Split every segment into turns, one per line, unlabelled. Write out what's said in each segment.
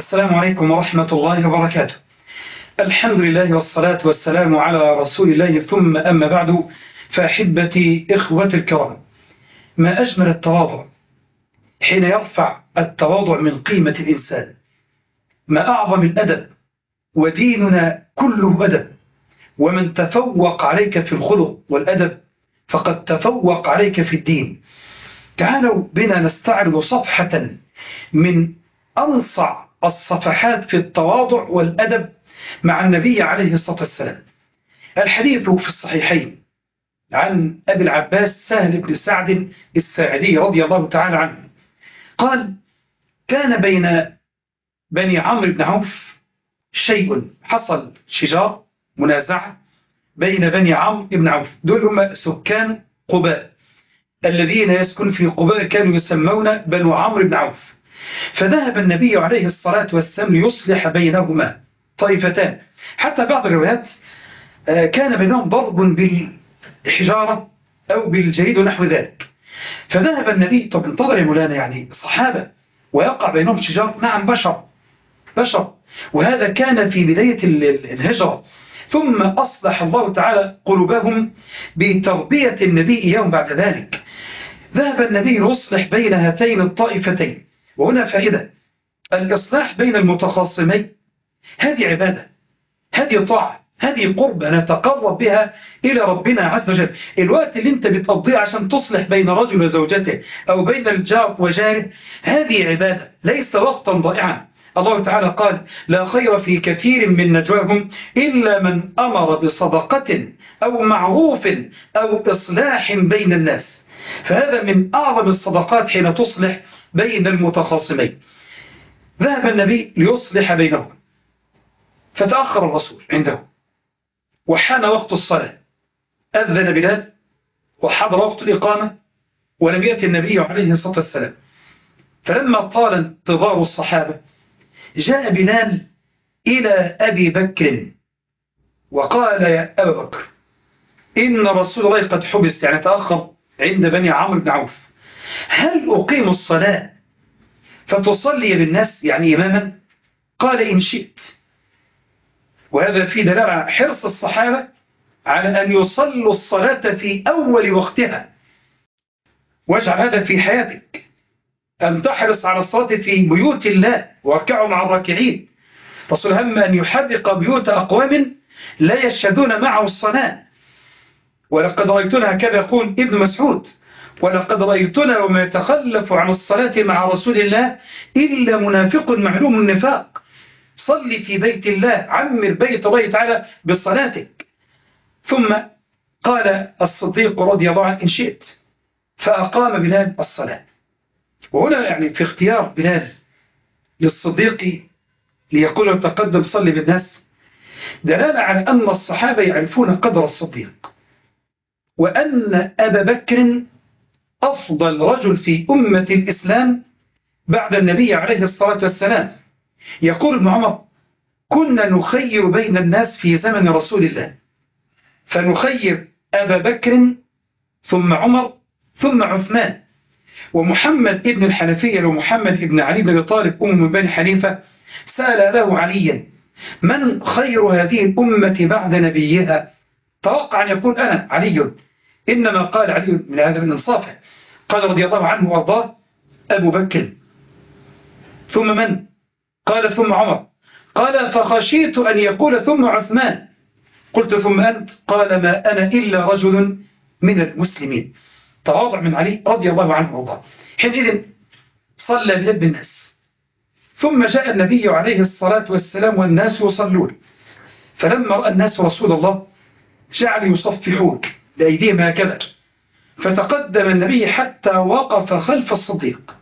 السلام عليكم ورحمة الله وبركاته. الحمد لله والصلاة والسلام على رسول الله، ثم أما بعد، فأحبتي إخوة الكرام، ما أجمل التواضع حين يرفع التواضع من قيمة الإنسان، ما أعظم الأدب، وديننا كله أدب، ومن تفوق عليك في الخلق والأدب فقد تفوق عليك في الدين. تعالوا بنا نستعرض صفحة من أنصع الصفحات في التواضع والأدب مع النبي عليه الصلاة والسلام. الحديث في الصحيحين عن أبي العباس سهل بن سعد الساعدي رضي الله تعالى عنه قال: كان بين بني عمرو بن عوف شيء، حصل شجار منازعة بين بني عمرو بن عوف، دول هم سكان قباء، الذين يسكن في قباء كانوا يسمون بنو عمرو بن عوف. فذهب النبي عليه الصلاة والسلام ليصلح بينهما طائفتان، حتى بعض الروايات كان بينهم ضرب بالحجارة أو بالجريد ونحو ذلك. فذهب النبي، طب انتظر يا مولانا، يعني صحابة ويقع بينهم شجار؟ نعم، بشر، وهذا كان في بداية الهجرة، ثم أصلح الله تعالى قلوبهم بتربية النبي إياهم بعد ذلك. ذهب النبي ليصلح بين هاتين الطائفتين، وهنا فائدة: الإصلاح بين المتخاصمين هذه عبادة، هذه طاعة، هذه قربة نتقرب بها إلى ربنا عز وجل. الوقت اللي انت بتقضيه عشان تصلح بين رجل وزوجته أو بين الجار وجاره هذه عبادة، ليس وقتا ضائعا. الله تعالى قال: لا خير في كثير من نجواهم إلا من أمر بصدقة أو معروف أو إصلاح بين الناس. فهذا من أعظم الصدقات حين تصلح بين المتخاصمين. ذهب النبي ليصلح بينهم، فتأخر الرسول عنده، وحان وقت الصلاة، أذن بلال وحضر وقت الإقامة، ولم يأتي النبي عليه الصلاة والسلام. فلما طال انتظار الصحابة جاء بلال إلى أبي بكر وقال: يا أبا بكر، إن رسول الله قد حبس، يعني تأخر عند بني عمرو بن عوف، هل أقيم الصلاة فتصلي بالناس يعني إماما؟ قال: إن شئت. وهذا في دلالة على حرص الصحابة على أن يصلوا الصلاة في أول وقتها. واجعل هذا في حياتك، أن تحرص على الصلاة في بيوت الله، واركعوا مع الراكعين. رسول هم أن يحرق بيوت أقوام لا يشهدون معه الصلاة. ولقد رأيتنا، كذا يقول ابن مسعود، ولقد رأيتنا وما يتخلف عن الصلاة مع رسول الله إلا منافق معلوم النفاق. صلي في بيت الله، عمر بيت الله تعالى بصلاتك. ثم قال الصديق رضي الله عنه: إن شئت. فأقام بلال الصلاة. وهنا يعني في اختيار بلال للصديق ليقول له: تقدم صلي بالناس، دلالة على أن الصحابة يعرفون قدر الصديق، وأن أبا بكر أفضل رجل في أمة الإسلام بعد النبي عليه الصلاة والسلام. يقول ابن عمر: كنا نخير بين الناس في زمن رسول الله، فنخير أبا بكر ثم عمر ثم عثمان. ومحمد ابن الحنفية ومحمد ابن علي بن أبي طالب من بني حنيفة سأل له عليا: من خير هذه الأمة بعد نبيها؟ توقع أن يقول: أنا علي. إنما قال علي من هذا من انصافه، قال رضي الله عنه وارضاه: أبو بكر. ثم من؟ قال: ثم عمر. قال: فخشيت أن يقول ثم عثمان. قلت: ثم أنت؟ قال: ما أنا إلا رجل من المسلمين. تواضع من علي رضي الله عنه وارضاه. حينئذ صلى بلال بالناس، ثم جاء النبي عليه الصلاة والسلام والناس يصلون. فلما رأى الناس رسول الله جعلوا يصفحون بأيديهم هكذا، فتقدم النبي حتى وقف خلف الصديق.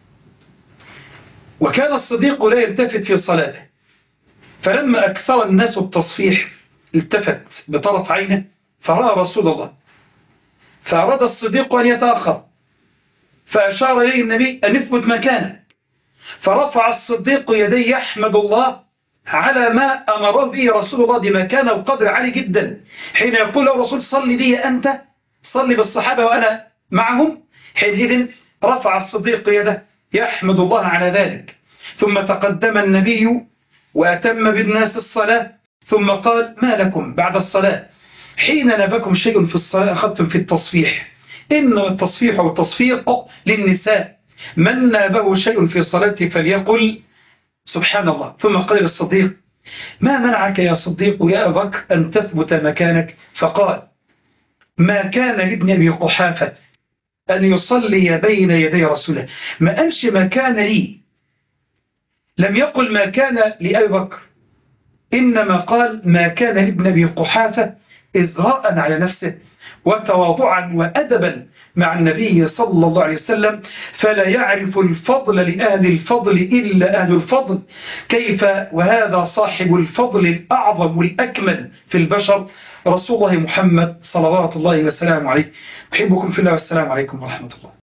وكان الصديق لا يلتفت في صلاته، فلما أكثر الناس التصفيح التفت بطرف عينه فرأى رسول الله، فأراد الصديق أن يتأخر، فأشار إليه النبي أن يثبت مكانه، فرفع الصديق يديه يحمد الله على ما أمره به رسول الله. دي مكانه وقدر عالي جدا. حين يقول له الرسول: صلي بي أنت، صلي بالصحابة وأنا معهم، حينئذ رفع الصديق يده يحمد الله على ذلك. ثم تقدم النبي وأتم بالناس الصلاة، ثم قال: ما لكم بعد الصلاة حين نابكم شيء في الصلاة أخذتم في التصفيح؟ إنما التصفيح والتصفيق للنساء، من نابه شيء في صلاته فليقل سبحان الله. ثم قال للصديق: ما منعك يا صديق يا أبا بكر أن تثبت مكانك؟ فقال: ما كان لابن أبي قحافة أن يصلي بين يدي رسوله. ما قالش ما كان لي، لم يقل ما كان لأبي بكر، إنما قال ما كان لابن أبي قحافة إزراء على نفسه وتواضعا وأدبا مع النبي صلى الله عليه وسلم. فلا يعرف الفضل لأهل الفضل إلا أهل الفضل، كيف وهذا صاحب الفضل الأعظم والأكمل في البشر رسول الله محمد صلوات الله وسلامه عليه. أحبكم في الله والسلام عليكم ورحمة الله.